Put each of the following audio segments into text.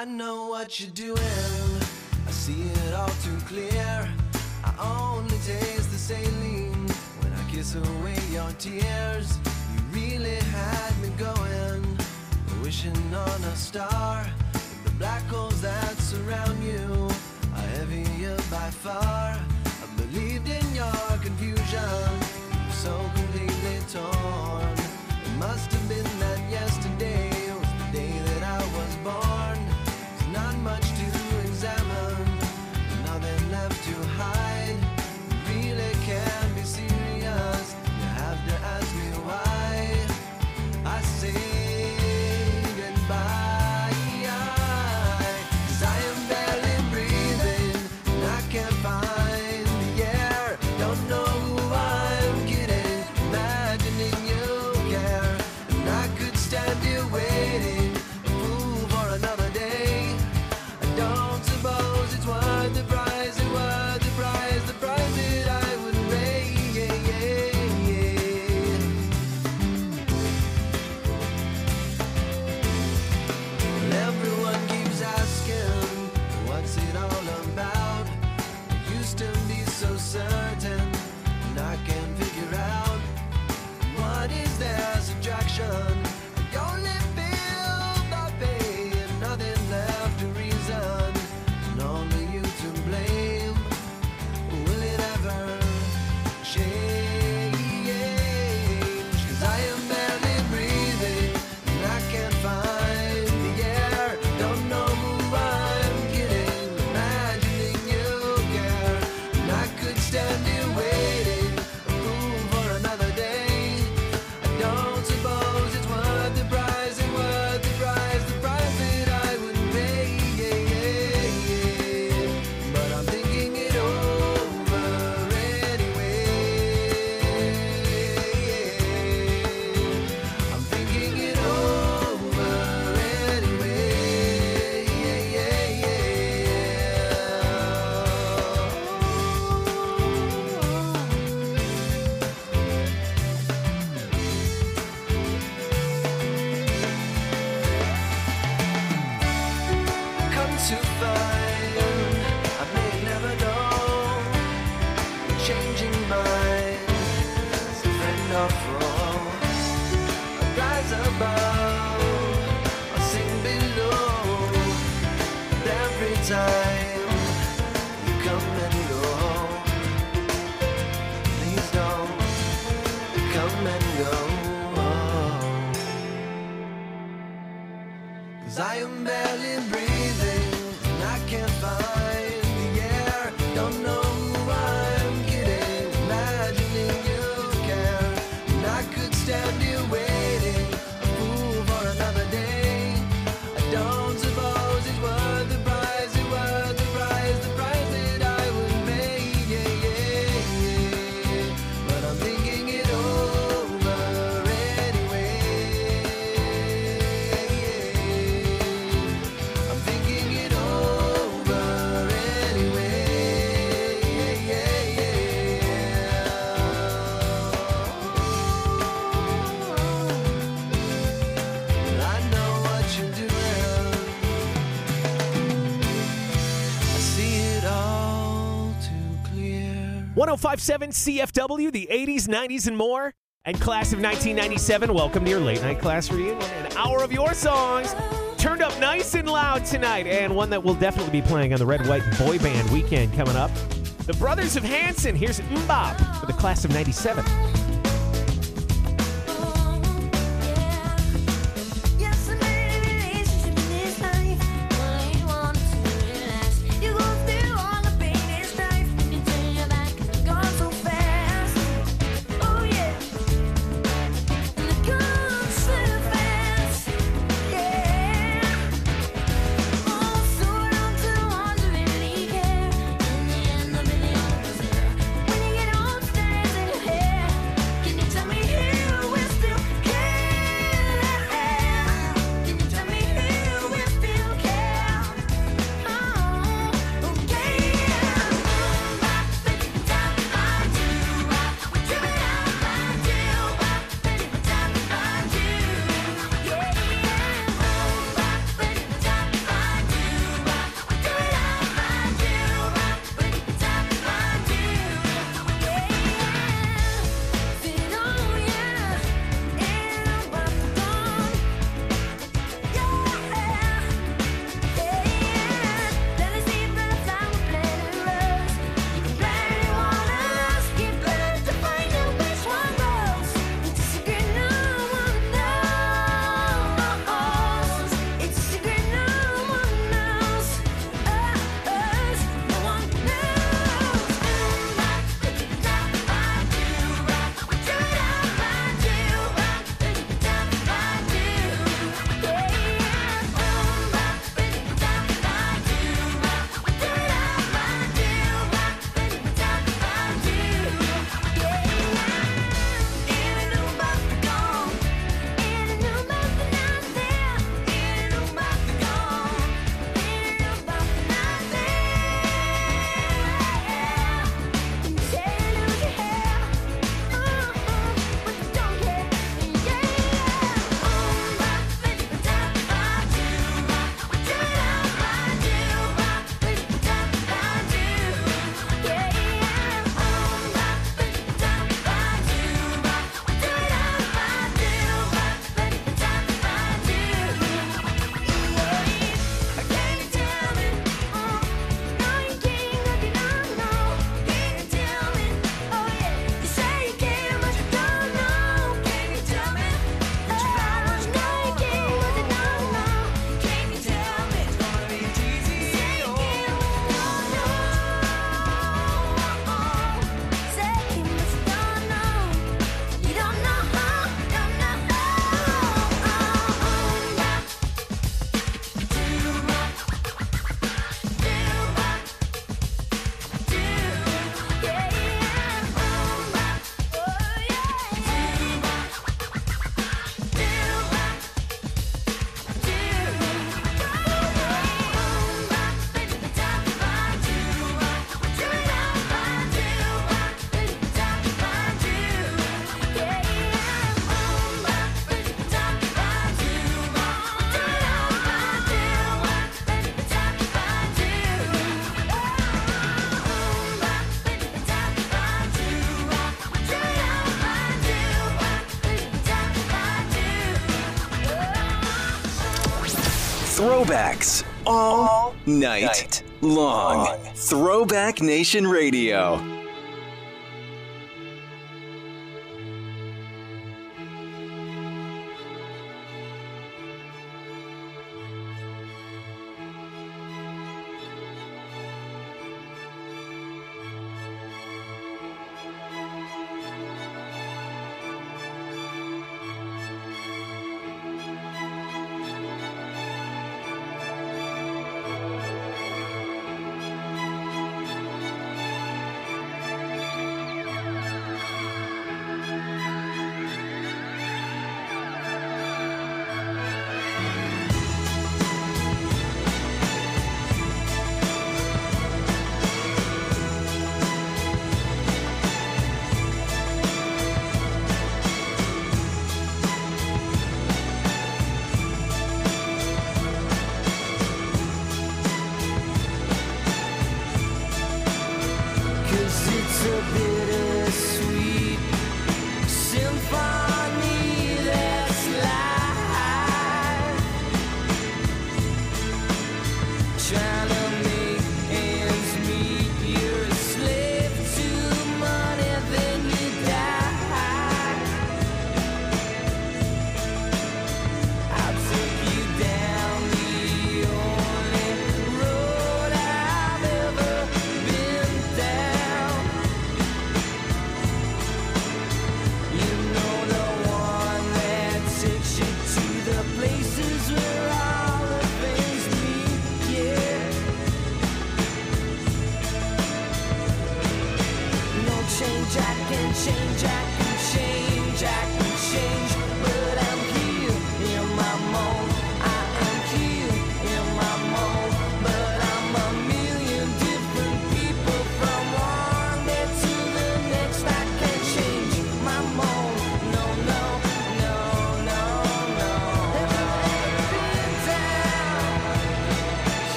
I know what you're doing, I see it all too clear. I only taste the saline when I kiss away your tears. You really had me going, wishing on a star. The black holes that surround you are heavier by far. I believed in your confusion, so completely torn. It must have been that yesterday was the day that I was born. There's not much to examine, nothing left to hide. You really can't be serious, you have to ask me why. I say goodbye, 'cause I am barely breathing, and I can't find the air. Don't know who I'm kidding, imagining you care. And I could stand here waiting, a fool for another day. I don't suppose it's worth the price, it's worth the price that I would pay. Well, everyone keeps asking, what's it all about? I used to be so certain, and I can't figure out, what is their subtraction? I only feel the pain, nothing left to reason, and only you to blame. Will it ever change? 'Cause I am barely breathing, and I can't find the air. Don't know who I'm kidding, imagining you care. And I could stand here waiting, a fool for another day. I don't suppose it's worth the price, it's worth the price that I would pay. But I'm thinking it over anyway. I'm thinking it over Come to find, I may never know, changing minds, a friend or foe. I rise above, I sing below. And every time you come and go, please don't come and go. 'Cause I am barely breathing, and I can't find the air. Don't know who I'm kidding, imagining you care. And I could stand here waiting, a fool for another day. I don't suppose it's worth the price, it's worth the price that I would pay. But I'm thinking it over anyway. I'm thinking it over anyway. I know what you're doing, I see it all too clear. 1057 CFW, the 80s, 90s, and more. And class of 1997, welcome to your late night class reunion. An hour of your songs turned up nice and loud tonight, and one that will definitely be playing on the Red, White, and Boy Band weekend coming up. The Brothers of Hanson, here's Mbop for the class of 97. When you get on stage and your hair Throwbacks all night long. Throwback Nation Radio.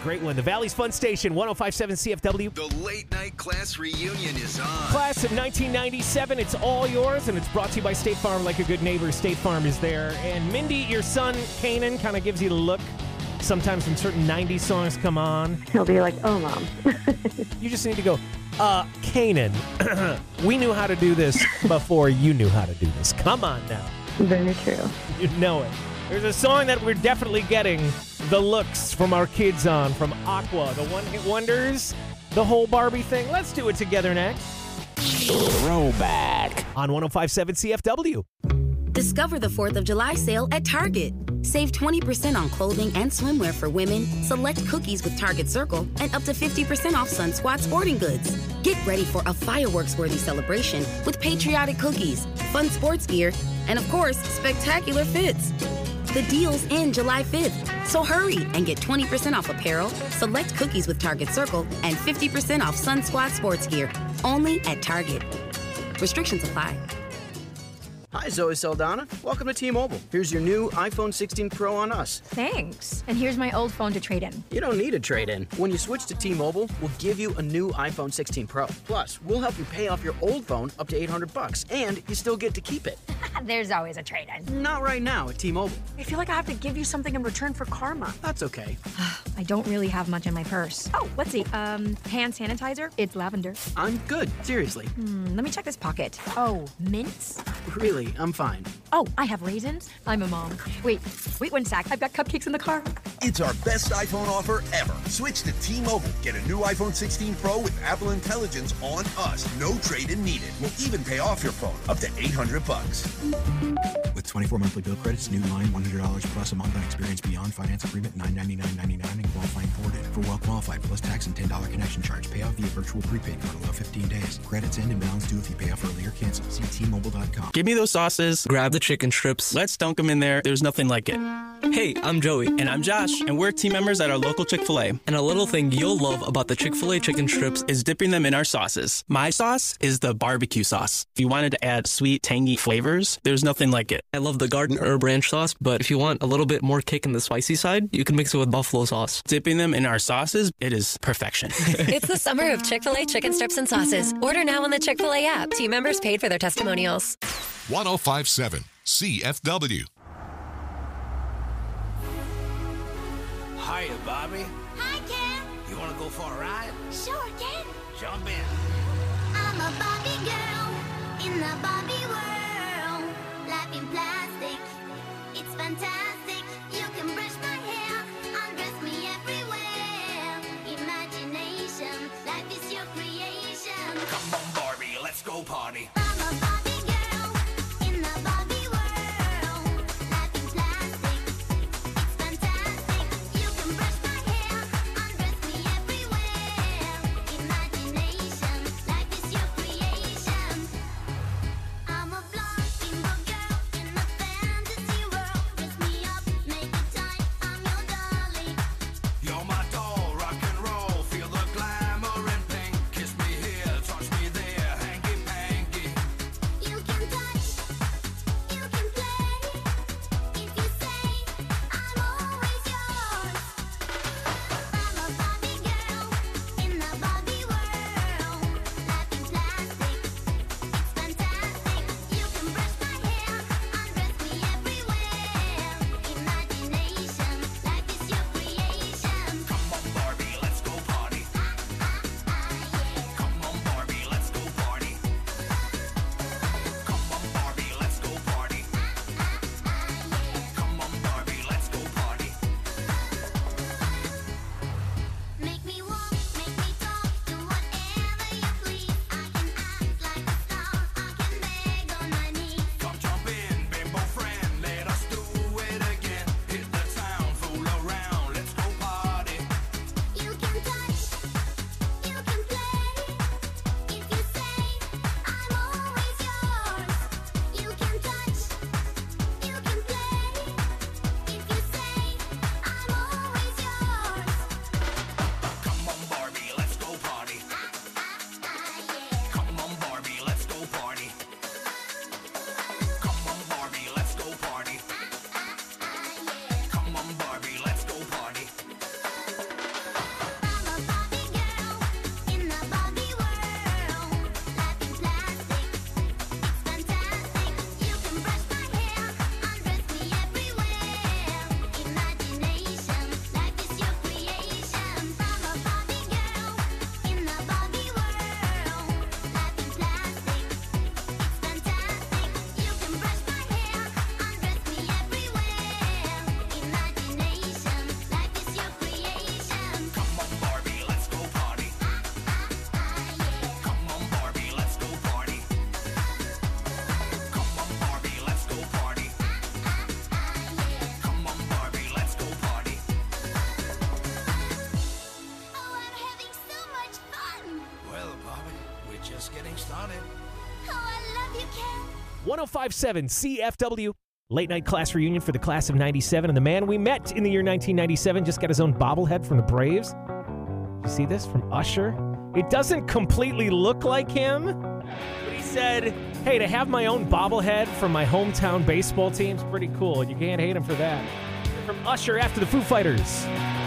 Great one. The Valley's Fun Station, 105.7 CFW. The late night class reunion is on. Class of 1997, it's all yours, and it's brought to you by State Farm. Like a good neighbor, State Farm is there. And Mindy, your son, Kanan, kind of gives you the look sometimes when certain 90s songs come on. He'll be like, oh, Mom. You just need to go, Kanan, we knew how to do this before you knew how to do this. Come on now. Very true. You know it. There's a song that we're definitely getting the looks from our kids on, from Aqua, the One-Hit Wonders, the whole Barbie thing. Let's do it together next. Throwback on 105.7 CFW. Discover the 4th of July sale at Target. Save 20% on clothing and swimwear for women, select cookies with Target Circle, and up to 50% off Sun Squad sporting goods. Get ready for a fireworks-worthy celebration with patriotic cookies, fun sports gear, and of course, spectacular fits. The deal's in July 5th, so hurry and get 20% off apparel, select cookies with Target Circle, and 50% off Sun Squad sports gear, only at Target. Restrictions apply. Hi, Zoe Saldana. Welcome to T-Mobile. Here's your new iPhone 16 Pro on us. Thanks. And here's my old phone to trade in. You don't need a trade-in. When you switch to T-Mobile, we'll give you a new iPhone 16 Pro. Plus, we'll help you pay off your old phone up to $800, and you still get to keep it. There's always a trade-in. Not right now at T-Mobile. I feel like I have to give you something in return for karma. That's okay. I don't really have much in my purse. Oh, let's see. Hand sanitizer. It's lavender. I'm good. Seriously. Let me check this pocket. Oh, mints? Really, I'm fine. Oh, I have raisins. I'm a mom. Wait 1 sec. I've got cupcakes in the car. It's our best iPhone offer ever. Switch to T-Mobile. Get a new iPhone 16 Pro with Apple Intelligence on us. No trade-in needed. We'll even pay off your phone up to $800. With 24 monthly bill credits, new line, $100 plus a month on experience beyond finance agreement, $999.99 and qualifying forwarded. For well-qualified plus tax and $10 connection charge. Payoff via virtual prepaid card. Allow 15 days. Credits end and balance due if you pay off early or cancel. See T-Mobile.com. Give me those sauces. Grab the chicken strips. Let's dunk them in there. There's nothing like it. Hey, I'm Joey. And I'm Josh. And we're team members at our local Chick-fil-A. And a little thing you'll love about the Chick-fil-A chicken strips is dipping them in our sauces. My sauce is the barbecue sauce. If you wanted to add sweet, tangy flavors, there's nothing like it. I love the garden herb ranch sauce, but if you want a little bit more kick in the spicy side, you can mix it with buffalo sauce. Dipping them in our sauces, it is perfection. It's the summer of Chick-fil-A chicken strips and sauces. Order now on the Chick-fil-A app. Team members paid for their testimonials. 105.7 CFW. Hiya, Bobby. Hi, Ken. You want to go for a ride? Sure, Ken. Jump in. I'm a Barbie girl in the Barbie world. Life in plastic, it's fantastic. You can brush my hair, undress me everywhere. Imagination, life is your creation. Come on, Barbie, let's go party. I'm a Barbie girl in the Barbie world. Life in plastic, it's fantastic. You can brush my hair, undress me everywhere. Imagination, life is your creation. I'm a blonde bimbo girl in a fantasy world. Dress me thing started. Oh, I love you, Ken. 1057 CFW. Late night class reunion for the class of 97. And the man we met in the year 1997 just got his own bobblehead from the Braves. You see this from Usher? It doesn't completely look like him, but he said, hey, to have my own bobblehead from my hometown baseball team is pretty cool, and you can't hate him for that. From Usher after the Foo Fighters.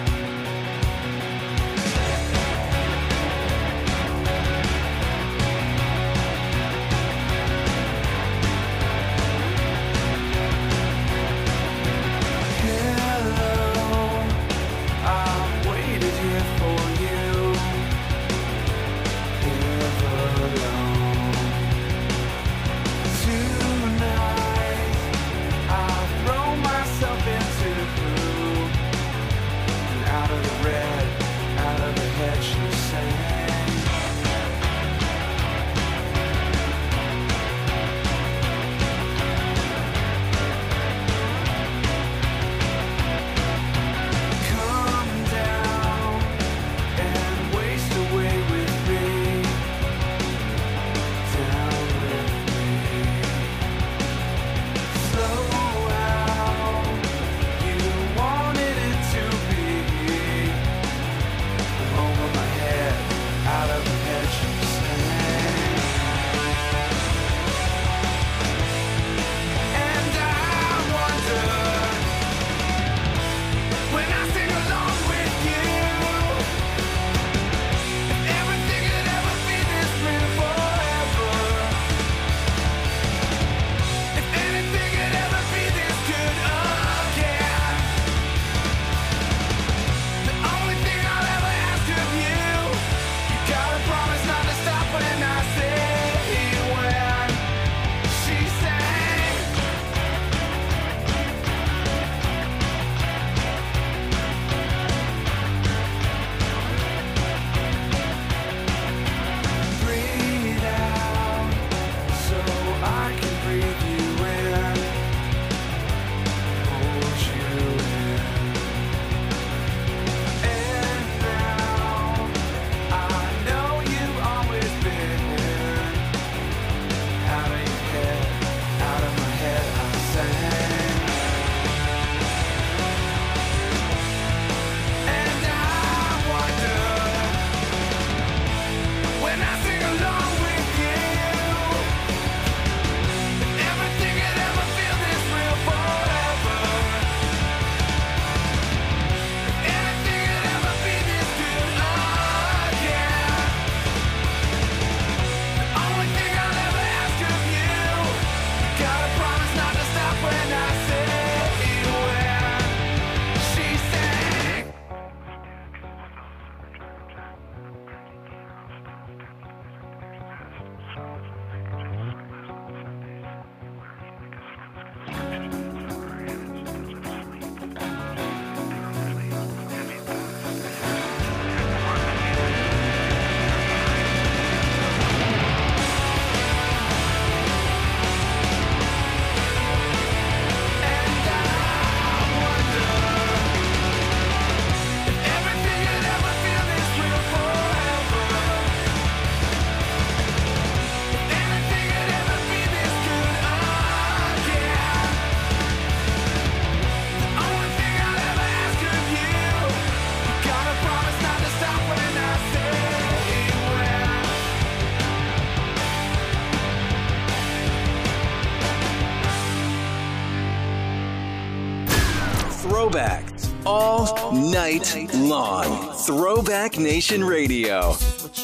Throwbacks all night long. Throwback Nation Radio.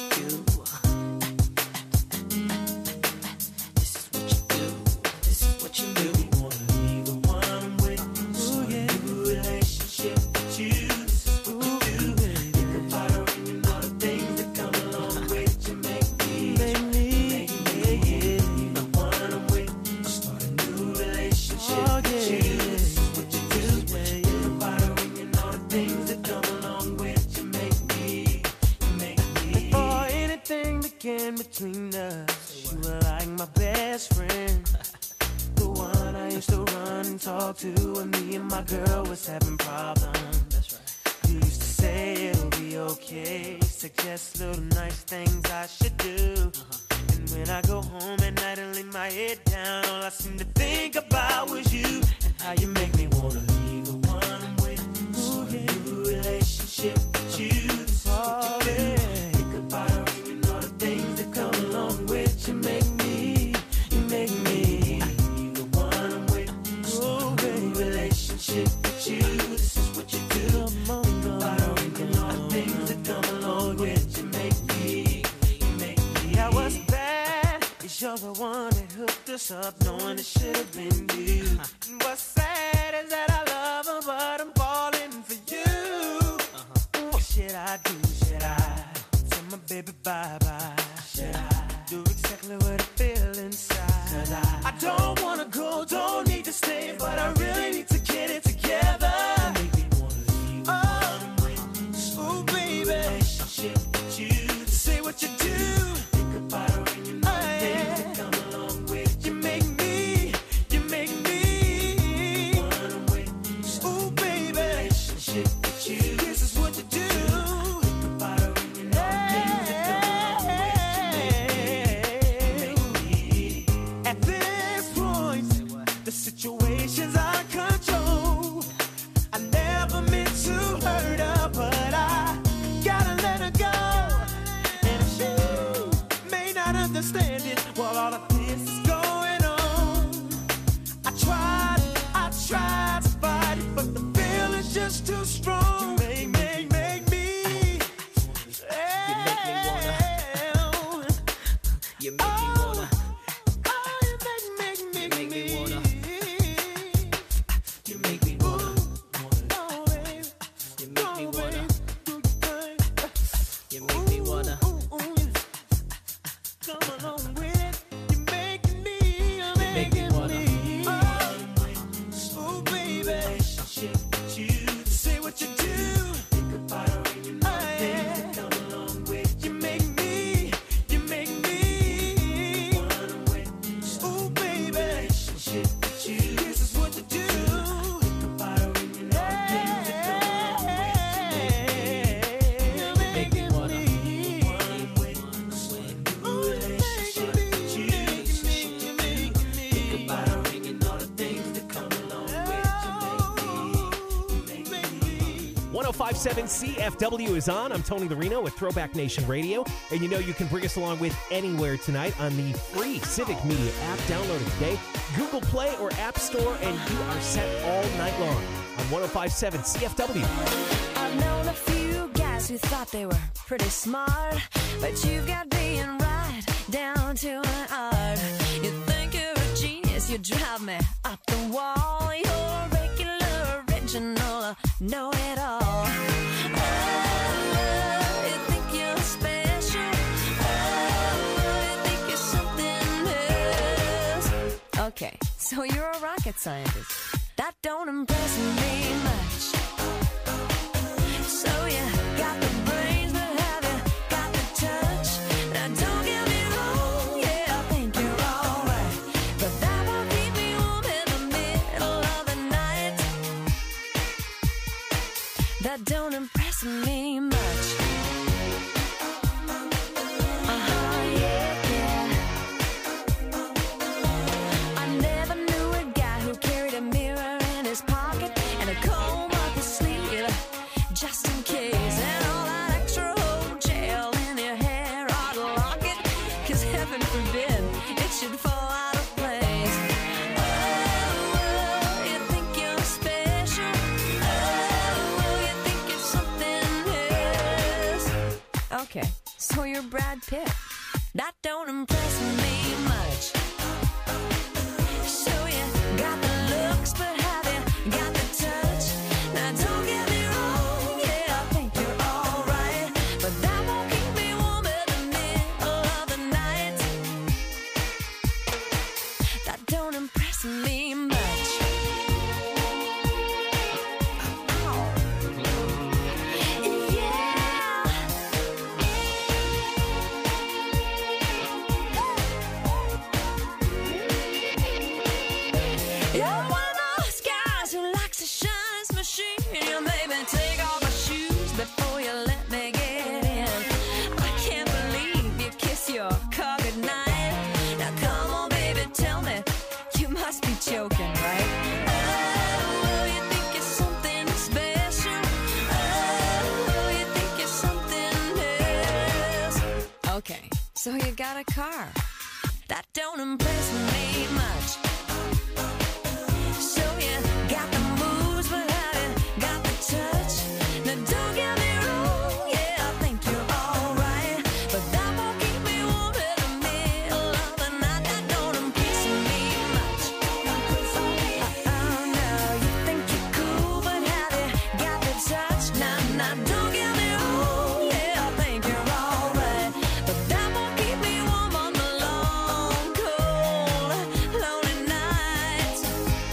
Between us, you were like my best friend, the one I used to run and talk to when me and my girl was having problems. That's right. You used to say it'll be okay, suggest little nice things I should do, and When I go home at night and lay my head down, all I seem to think about was you and how you make me wanna leave the one I'm with. So a new relationship with you. This is what you do. Think about her and all the things that come along with you. Make me leave the one I'm with. So a new relationship with you. This is what you do. Think about her and all the things that come along with you. Make me. I was bad. You're the one that hooked us up, knowing it should have been you. And what's sad is that I love her, but I'm falling for you. What should I do? Should I tell my baby bye-bye? Should I do exactly what I feel inside? I don't wanna go, don't need to stay, but I really need to get it together. You make me wanna leave the one with. Oh, baby, relationship with you. Say what you do. Think about her and you know the things that come along with. You make me one with. Oh, baby, relationship with you. This is what you do. Think about her and you know the things that come along with. You make me. At this point, the situation's out of control. I never meant to hurt her, but I gotta let her go. And she may not understand it while all of this is going on. I tried to fight it, but the feeling's just too strong. You make me. You make me wanna. You make me wanna. Oh, you make me wanna. You make me wanna. You make me wanna. You make me wanna. Come along with it. You make me wanna. Oh, baby. Relationship with you. Say what you do. Think about her and you know the things that come along with. You make me one with. Oh, baby. Relationship with you. This is what you do. Think about her and you know the things that come along with. You make me wanna. One with. Ooh, relationship with you. Think about her and you know the things that come along with. You make me. 105.7 CFW is on. I'm Tony Larino with Throwback Nation Radio. And you know you can bring us along with anywhere tonight on the free Civic Media app. Download it today. Google Play or App Store, and you are set all night long on 105.7 CFW. I've known a few guys who thought they were pretty smart, but you've got being right down to an art. You think you're a genius, you drive me up the wall. You're a regular, original, know-it-all. Oh, you think you're special. Oh, you think you're something else. Okay, so you're a rocket scientist. That don't impress me much. So you got the brains, but have you got the touch? Now don't get me wrong, yeah, I think you're alright, but that won't keep me warm in the middle of the night. That don't impress me much. Yeah. I never knew a guy who carried a mirror in his pocket and a comb up his sleeve, just in case, and all that extra old gel in your hair ought to lock it, 'cause heaven forbid it should fall out of place. Oh, you think you're special. Oh, you think you're something else. Okay, so you're Brad Pitt. That don't impress me much. So you got the looks, but have you got the touch? Now don't get me wrong, yeah, I think you're alright, but that won't keep me warm in the middle of the night. That don't impress me much. Yeah. got a car. That don't impress me much. So you got the moves, but have you got the touch? Now don't get me wrong, yeah, I think you're alright, but that won't keep me warm in the middle of the night. That don't impress me much. Oh no, you think you're cool, but have you got the touch? Now don't get me wrong, yeah, I think you're alright, but that won't keep me warm on the long, cold, lonely nights.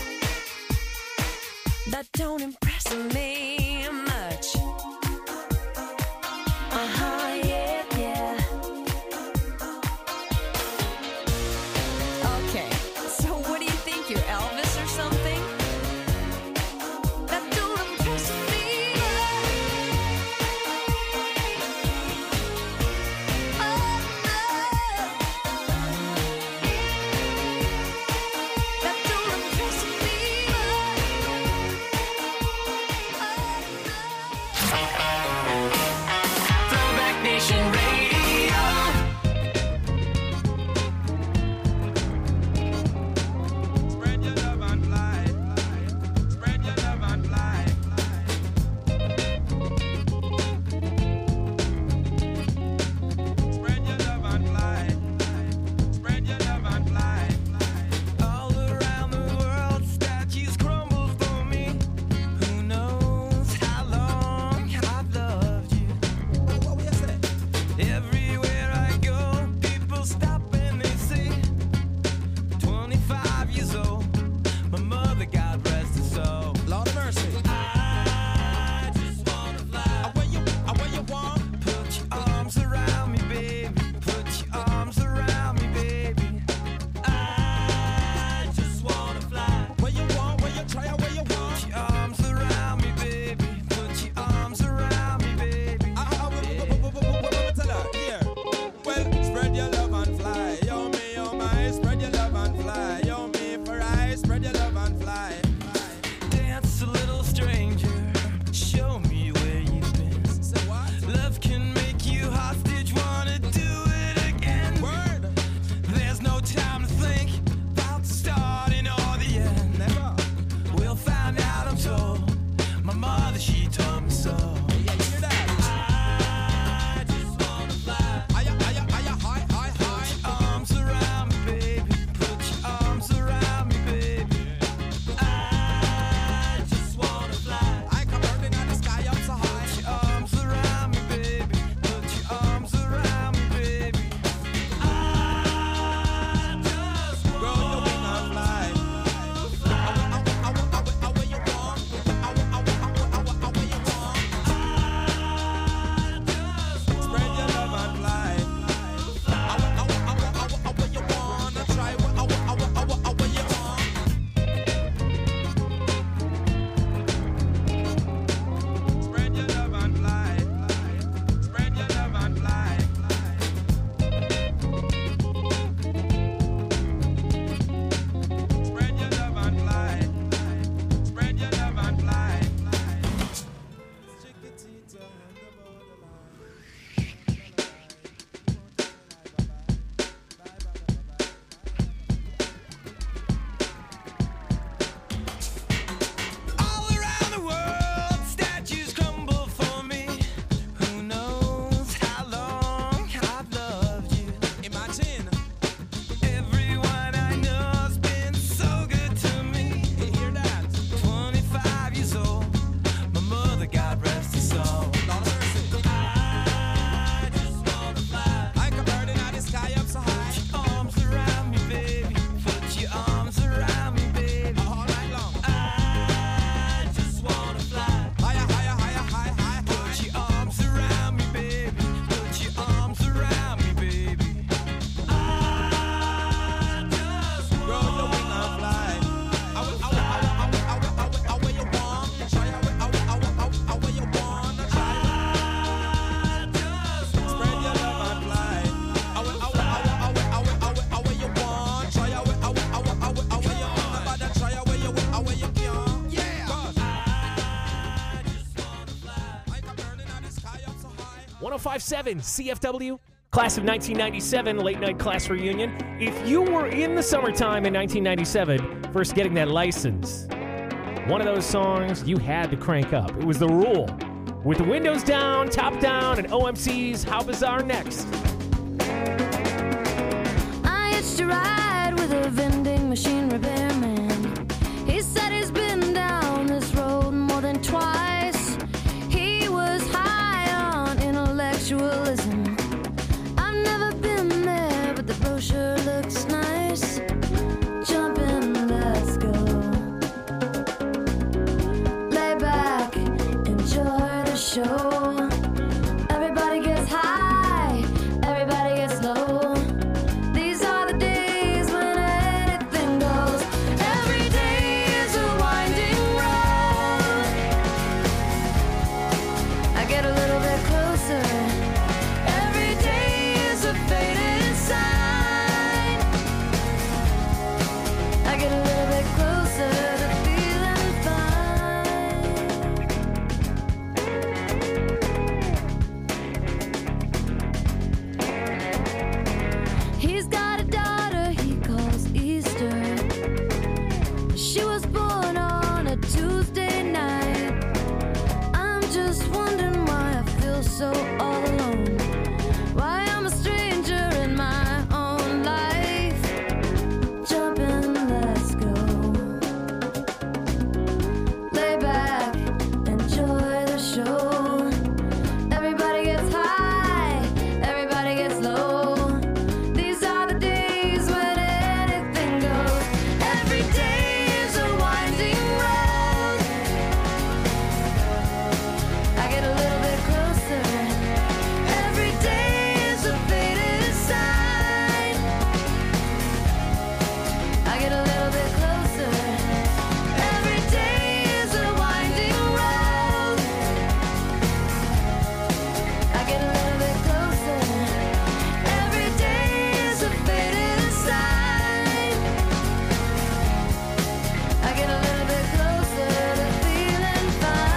That don't impress me much. Yeah, yeah. Okay, so what do you think? You're Elvis or something? That don't impress me That don't impress me Throwback Nation Radio. Spread your love and fly. Spread your love and fly. Spread your love and fly. Spread your love and fly. All around the world, statues crumble for me. Who knows how long I've loved you? Everywhere I go, people stop and they say, 25 years old, my mother, God rest her soul. Lord of mercy. I just wanna fly. Where you want? Put your arms around me, baby. Put your arms around me, baby. I just wanna fly. Where you want? Where you try? Where you want? Put your arms around me, baby. Put your arms around me, baby. Tell her, here. Well, spread your love and fly. Yo, me, oh my, spread your love and fly. Yo, me, for I, spread your love and fly. Dance a little stranger. Show me where you've been. Say what? Love can make you hostage. Wanna do it again? Word. There's no time to think about the starting or the end. Never. We'll find out, I'm told. My mother, she told me so. Yeah, you hear that? I just wanna fly. High. Put your arms around me, baby. Put your arms around me, baby. I just wanna fly. I come burning out the sky up so high. Put your arms around me, baby. Put your arms around me, baby. I just wanna grow your wing and fly. Where you want? Where you want? Spread your love and fly. Where you wanna try? Where you want? Spread your love and fly. Spread your love and fly. Spread your love and fly. Spread your love and fly. Chiquitita on the All around the world, statues crumble for me. Who knows how long I've loved you? Imagine everyone I know's been so good to me. You hear that? 25 years old, my mother, God rest her soul. Lord of mercy. I just wanna fly. I come burning out the sky up so high. Put your arms around me, baby. Put your arms around me, baby. All night long. I just wanna fly. Higher. Put your arms around me, baby. Put your arms around me, baby. I just wanna grow your wing and fly. Where you want? Try where you wanna try. Spread your love and fly. Where you want? Try where you wanna bother. Try where you can. Yeah. 105.7 CFW, Class of 1997, late night class reunion. If you were in the summertime in 1997, first getting that license, one of those songs you had to crank up. It was the rule. With the windows down, top down, and OMC's How Bizarre next. I hitched a ride with a vending machine repairman. He said he's been down this road more than twice. He was high on intellectualism. I've never been there, but the brochure looks nice. Jump in, let's go. Lay back, enjoy the show. Everybody gets high, everybody gets low. These are the days when anything goes. Every day is a winding road. I get a little bit closer. Every day is a faded sign. I get a little bit closer to feeling fine. He's got a daughter he calls Easter. She was born on a Tuesday night. I'm just wondering why I feel so all alone. Why I'm a stranger in my own life. Jump in, let's go. Lay back, enjoy the show. Everybody gets high, everybody gets low. These are the days when anything goes. Every day is a winding road. I get a little bit closer. Every day is a faded sign. I get a little bit closer. Every day is a winding road. I get a little bit closer. Every day is a faded sign. I get a little bit closer to feeling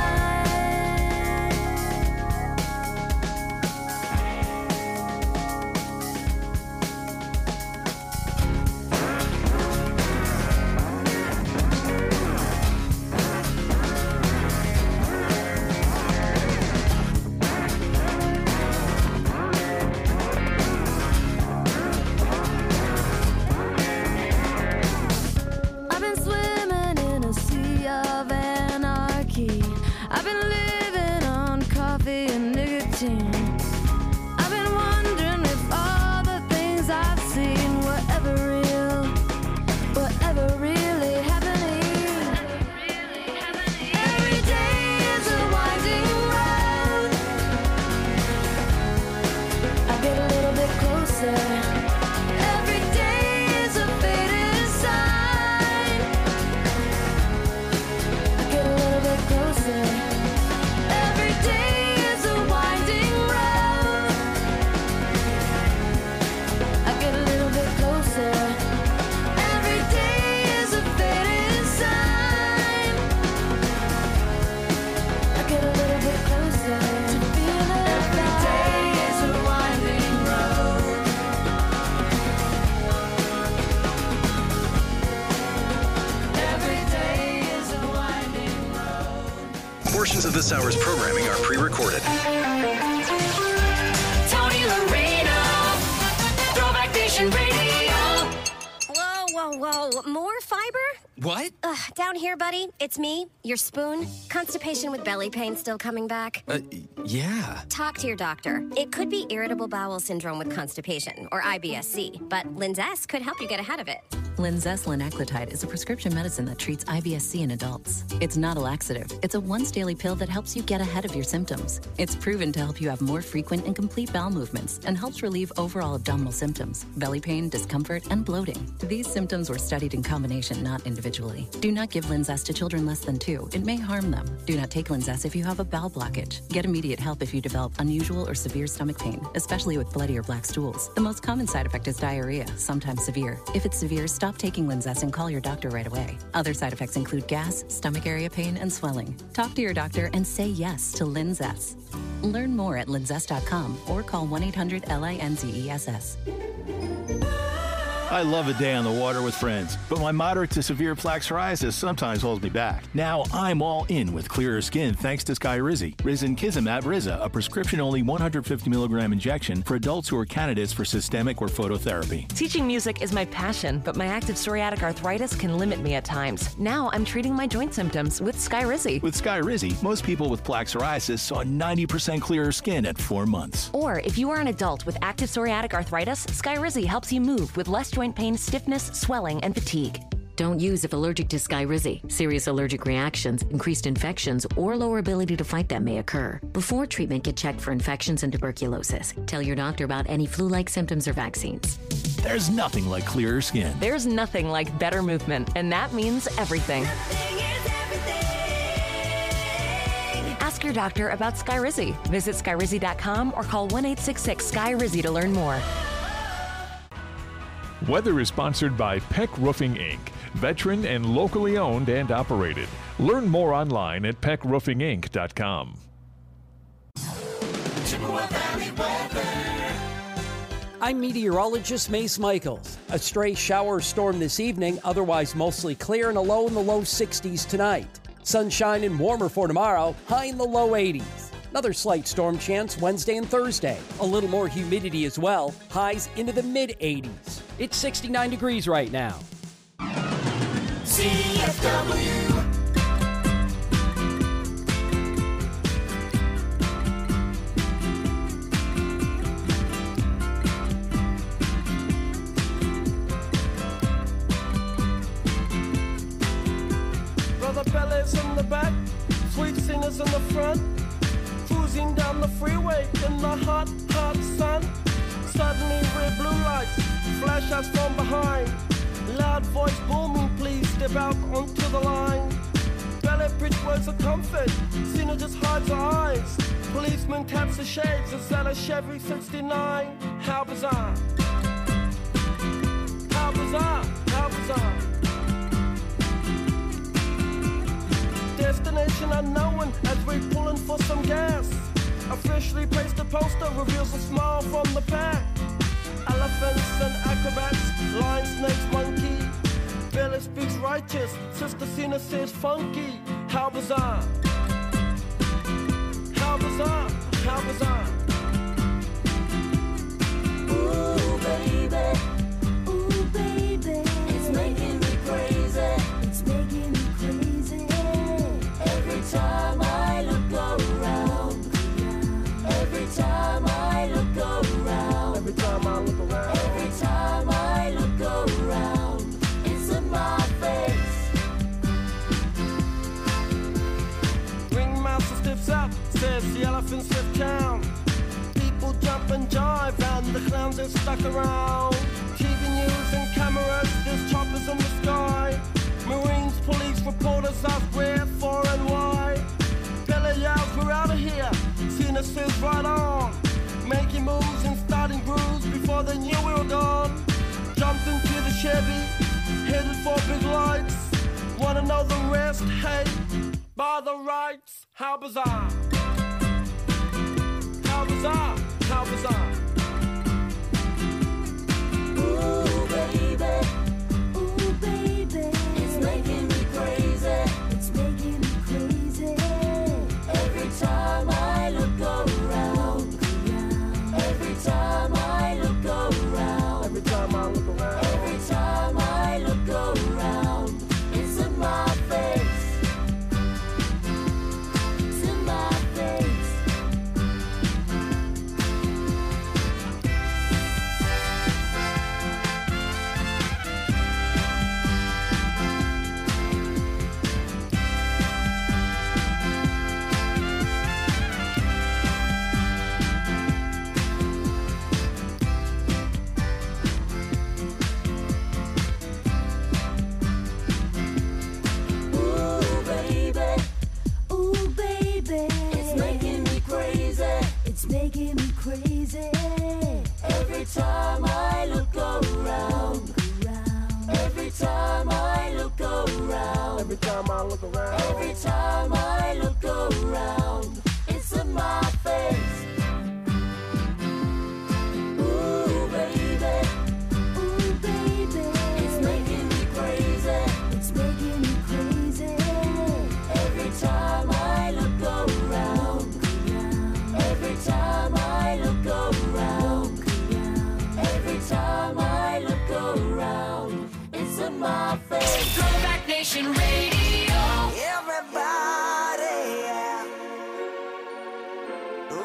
I've been swimming in a sea of anarchy. I've been living on coffee and nicotine. I've been wondering if all the things I've seen were ever real, were ever really happening. Every day is a winding road. I get a little bit closer. Every day is a faded sign. I get a little bit closer. Every day is a winding road. I get a little bit closer. Every day is a faded sign. I get a little bit closer to feeling every day is a winding road. Every day is a winding road. Portions of this hour's programming are pre-recorded. Tony Loreno, Throwback Nation Radio. Whoa, whoa, whoa. More fiber? What? Down here, buddy. It's me, your spoon. Constipation with belly pain still coming back. Yeah. Talk to your doctor. It could be irritable bowel syndrome with constipation, or IBS-C, but Linzess could help you get ahead of it. Linzess linaclotide is a prescription medicine that treats IBS-C in adults. It's not a laxative. It's a once-daily pill that helps you get ahead of your symptoms. It's proven to help you have more frequent and complete bowel movements and helps relieve overall abdominal symptoms, belly pain, discomfort, and bloating. These symptoms were studied in combination, not individually. Do not give Linzess to children less than 2. It may harm them. Do not take Linzess if you have a bowel blockage. Get immediate help if you develop unusual or severe stomach pain, especially with bloody or black stools. The most common side effect is diarrhea, sometimes severe. If it's severe, stop taking Linzess and call your doctor right away. Other side effects include gas, stomach area pain, and swelling. Talk to your doctor and say yes to Linzess. Learn more at linzess.com or call 1-800-LINZESS. I love a day on the water with friends, but my moderate to severe plaque psoriasis sometimes holds me back. Now I'm all in with clearer skin thanks to Skyrizi. Risankizumab Riza, a prescription-only 150 milligram injection for adults who are candidates for systemic or phototherapy. Teaching music is my passion, but my active psoriatic arthritis can limit me at times. Now I'm treating my joint symptoms with Skyrizi. With Skyrizi, most people with plaque psoriasis saw 90% clearer skin at 4 months. Or if you are an adult with active psoriatic arthritis, Skyrizi helps you move with less joint pain, stiffness, swelling, and fatigue. Don't use if allergic to Skyrizi. Serious allergic reactions, increased infections, or lower ability to fight them may occur. Before treatment, get checked for infections and tuberculosis. Tell your doctor about any flu-like symptoms or vaccines. There's nothing like clearer skin. There's nothing like better movement, and that means everything. Ask your doctor about Skyrizi. Visit Skyrizi.com or call 1-866-SKY-RIZZI to learn more. Weather is sponsored by Peck Roofing, Inc., veteran and locally owned and operated. Learn more online at peckroofinginc.com. I'm meteorologist Mace Michaels. A stray shower or storm this evening, otherwise mostly clear and a low in the low 60s tonight. Sunshine and warmer for tomorrow, high in the low 80s. Another slight storm chance Wednesday and Thursday. A little more humidity as well, highs into the mid-80s. It's 69 degrees right now. CFW. Brother Bellas in the back, sweet singers in the front. Cruising down the freeway in the hot, hot sun. Suddenly red blue lights flash us from behind. Loud voice booming, please step out onto the line. Ballet bridge words of comfort, Cena just hides her eyes. Policeman taps the shades, is that a Chevy 69? How bizarre. How bizarre, how bizarre. Destination unknown as we're pulling for some gas. Officially placed a poster reveals a smile from the pack. Elephants and acrobats, lion, snakes, monkey. Billy speaks righteous, Sister Cena says funky. How bizarre. How bizarre, how bizarre. Ooh, baby. Ooh, baby. It's making me crazy. It's making me crazy. Every time I look around. Every time I look around. Every time I look around. Every time I look around. It's in my face. Ringmaster stiffs up, says the elephants lift town. People jump and jive and the clowns are stuck around. TV news and cameras, there's choppers in the sky. Marines, police, reporters ask where, for and why. Billy yells, we're out of here. Cena says right on. Making moves and starting grooves before they knew we were gone. Jumped into the Chevy, headed for big lights. Wanna know the rest? Hey, by the rights. How bizarre. How bizarre, how bizarre. Ooh, baby. Ooh, baby. It's making me crazy. It's making me crazy. Every time I look around. Every time I look around. Every time I look around. Every time I look around. It's in my face. It's in my face.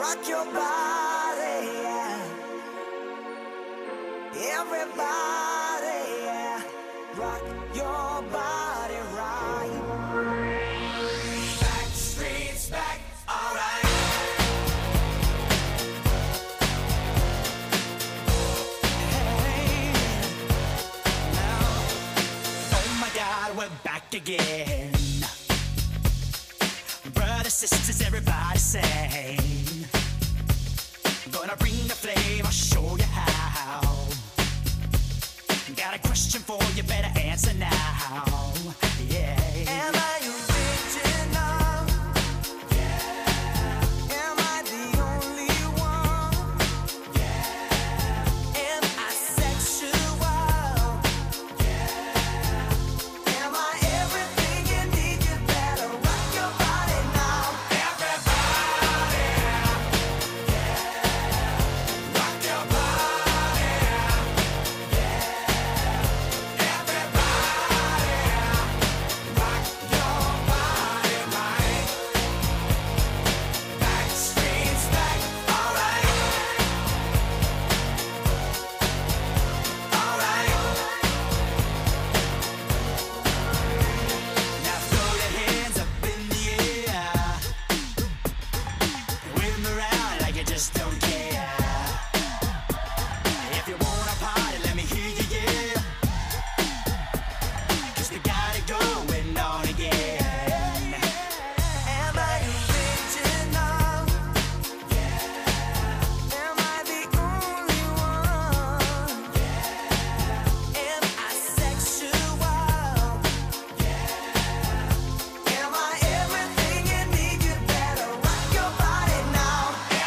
rock your body, yeah. Everybody, yeah. Rock your body right. Back streets back, alright. Hey, now, oh my God, we're back again. Brothers, sisters, everybody sing. Gonna bring the flame, I'll show you how. Got a question for you, better answer now. Yeah. Am I original? Yeah. Am I the only one? Yeah. Am I sexual? Yeah. Am I everything you need? You better rock your body now. Everybody. Yeah. Rock your body. Just don't care. If you wanna party, let me hear you, yeah. 'Cause we got it going on again. Am I original? Yeah. Am I the only one? Yeah. Am I sexual? Yeah. Am I everything you need? You better rock your body now.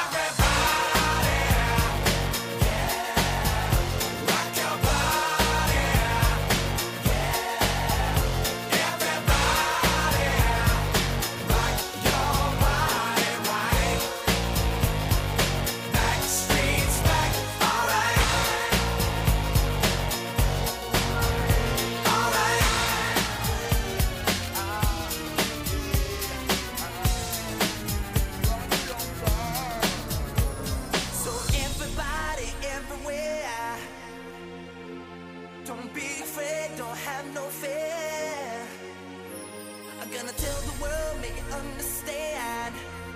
So everybody, everywhere, don't be afraid, don't have no fear. I'm gonna tell the world, make it understand.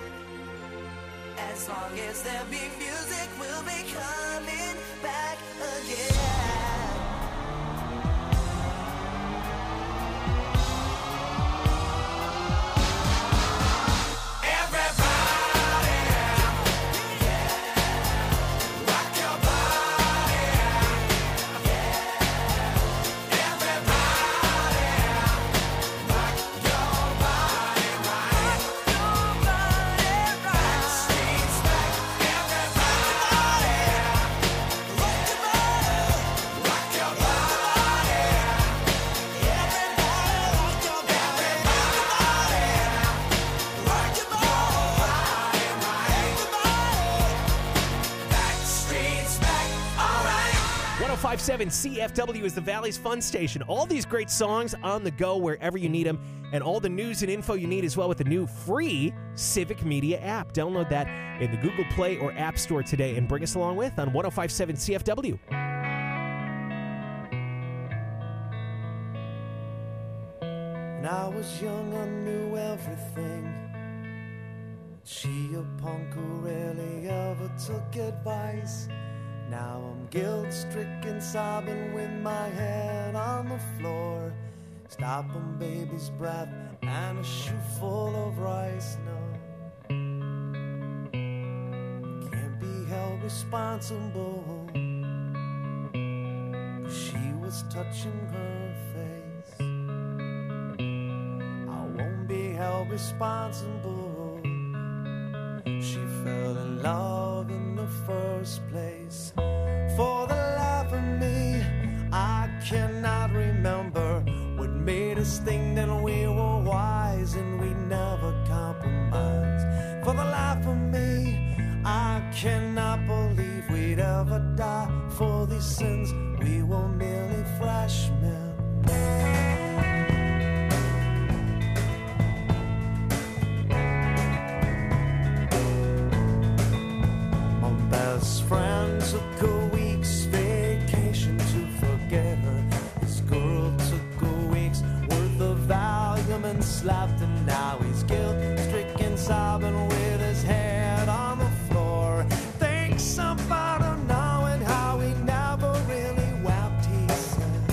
As long as there be music, we'll be coming back again. CFW is the Valley's fun station. All these great songs on the go wherever you need them, and all the news and info you need as well with the new free Civic Media app. Download that in the Google Play or App Store today and bring us along with on 105.7 CFW. When I was young, I knew everything. She a punk who rarely ever took advice. Now I'm guilt-stricken, sobbing with my head on the floor, stopping baby's breath and a shoe full of rice. No, can't be held responsible, 'cause she was touching her face. I won't be held responsible. She fell in love in the first place. For the life of me, I cannot remember what made us think that we were wise and we never compromised. For the life of me, I cannot believe we'd ever die for these sins. We were merely freshmen. sobbing with his head on the floor. Thinks about him now and how he never really wept, he said.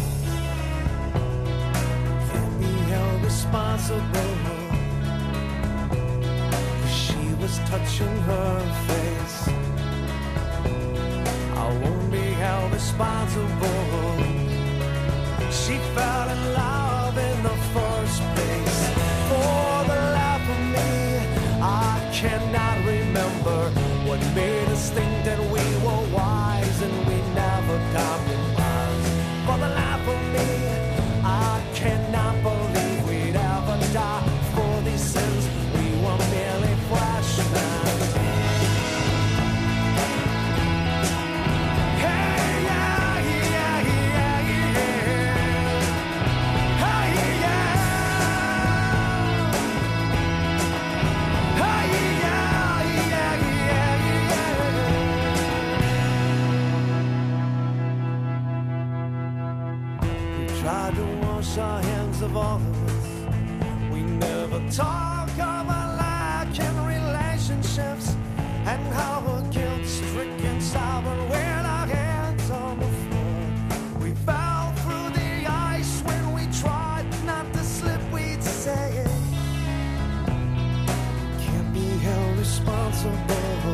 Can't be held responsible. She was touching her face. I won't be held responsible. She fell in love in the first place. For the life of me, I cannot remember what made us think that we were wise and we never compromised. For the life of me, I cannot believe we'd ever die for these sins. We were merely freshmen. Tried to wash our hands of all of us. We never talk of our lack in relationships and how we're guilt-stricken, sobbing with our hands on the floor. We fell through the ice when we tried not to slip, we'd say it. Can't be held responsible,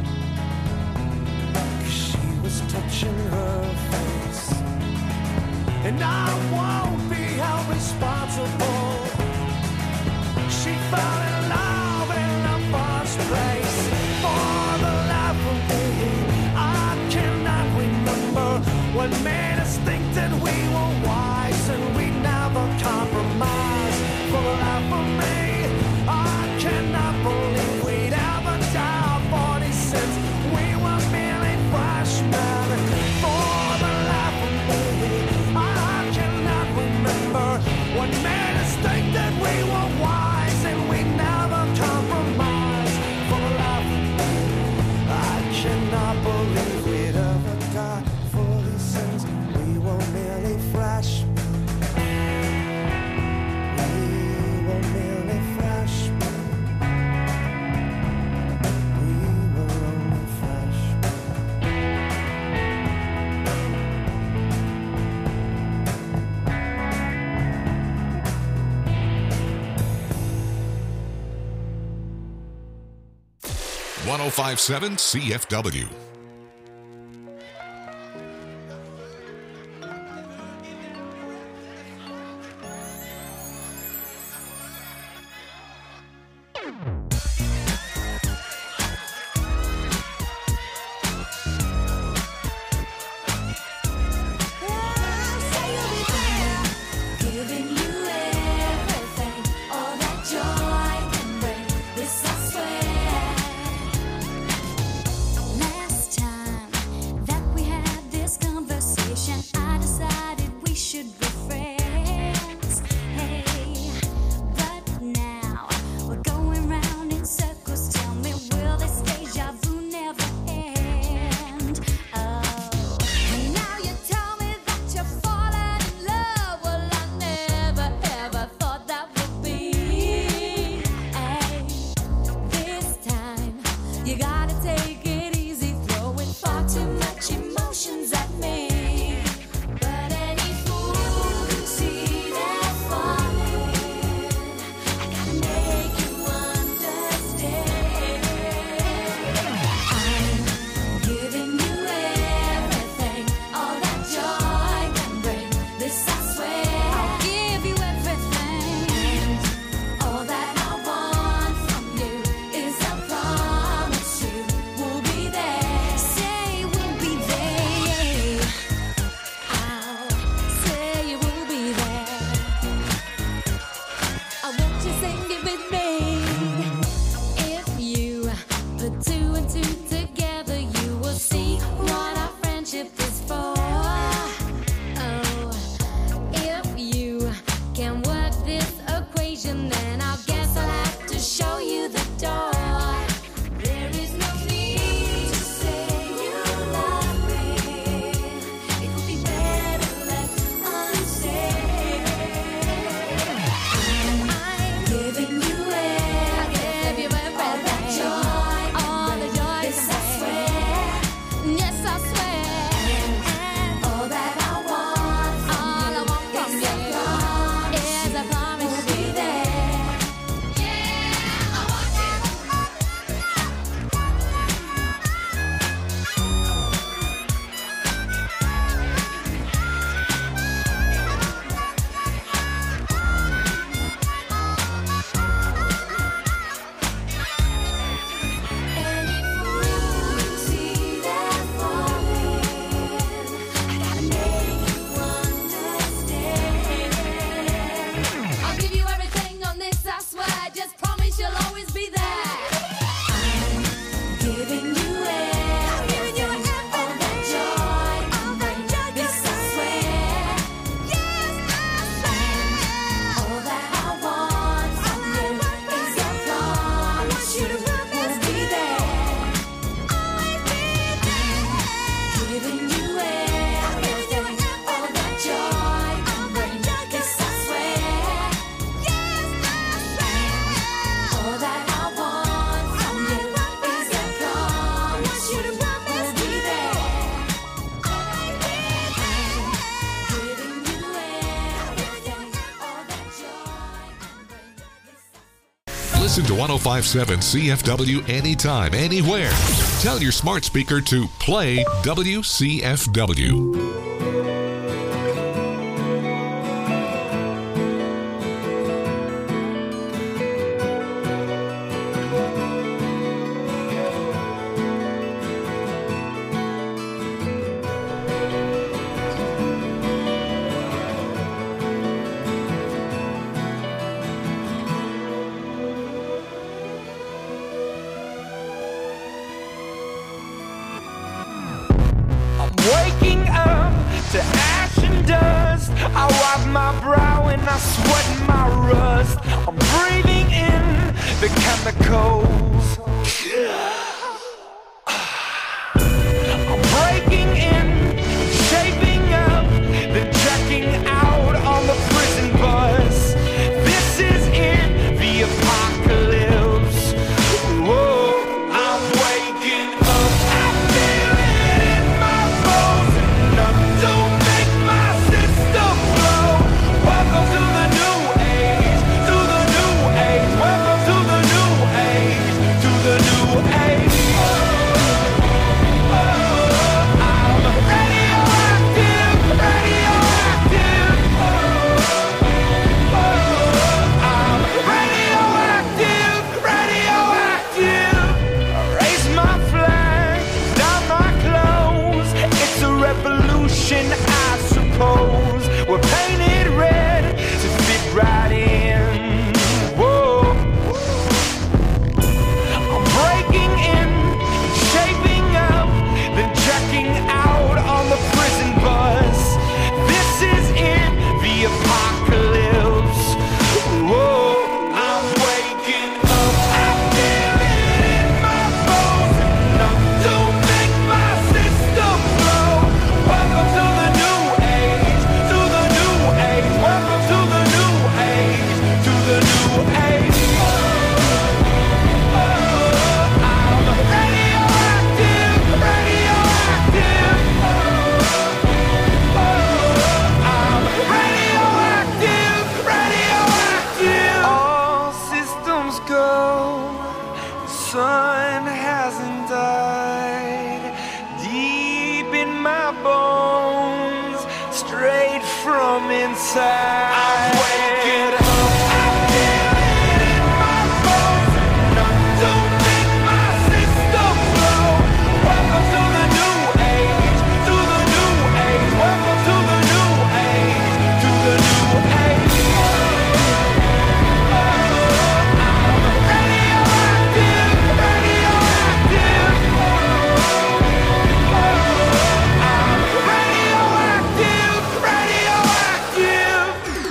'cause she was touching her face. And I won't be held responsible. She fell in love in the first place. For the life of me, I cannot remember what made us think that we were wise and we never compromised. For the life of me, I cannot believe we'd ever die for these sins. We were merely freshmen. For the life of me, I cannot remember what made us think that we were wise and we never compromised. For the life of me, I cannot believe we'd ever die for these sins. We were merely freshmen. We were merely freshmen. We were only freshmen. 1057 CFW. Giving you everything, all that joy can bring. This I swear. Last time that we had this conversation, I decided we should be friends. Hey, but now we're going round in circles. Tell me, will this deja vu never end? Oh, and now you tell me that you're falling in love. Well, I never ever thought that would be. Hey, this time you gotta take it easy, throwing far too much emotions at me. But any fool can see that falling. I gotta make you understand. I'm giving you everything, all that joy can bring. This I swear. I'll give you everything, and all that I want from you is a promise you will be there. Say we'll be there. I'll say you will be there. I want you sing it with me. If you put two and two together, you will see what our friendship is for. Oh, if you can work this equation, then I guess I'll have to show you the door. There is no need to say you love me. It could be better left unsaid. I'm giving you everything, all Listen to 105.7 CFW anytime, anywhere. Tell your smart speaker to play WCFW. Waking up to ash and dust. I wipe my brow and I sweat my rust. I'm breathing in the chemicals. I'm breaking in, shaping up, then checking out on the prison bus. This is it, the apocalypse. Whoa, I'm waking up. I feel it in my bones. Enough to make my system blow. Welcome to the new age, to the new age. Welcome to the new age, to the new age. I'm radioactive, radioactive. I'm radioactive, radioactive. Raise my flag, down my clothes. It's a revolution, I suppose. We're painted red to fit right in. Whoa. I'm breaking in, shaping up, then checking out on the prison bus. This is it, the apocalypse. Whoa, I'm waking up. I feel it in my bones. Enough to make my system blow. Welcome to the new age, to the new age. Welcome to the new age, to the new age. I'm radioactive, radioactive. I'm radioactive, radioactive. All systems go. The sun hasn't died. Deep in my bones, straight from inside. I'm waking up. I feel it in my bones. Enough to make my system blow. Welcome to the new age, to the new age. Welcome to the new age, to the new age. I'm radioactive, radioactive. I'm radioactive, radioactive.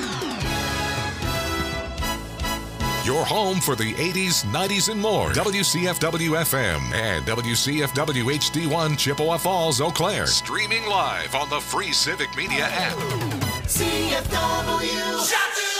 Your home for the 80s, 90s, and more. WCFW FM and WCFW HD1 Chippewa Falls, Eau Claire. Streaming live on the free Civic Media app. CFW. Shout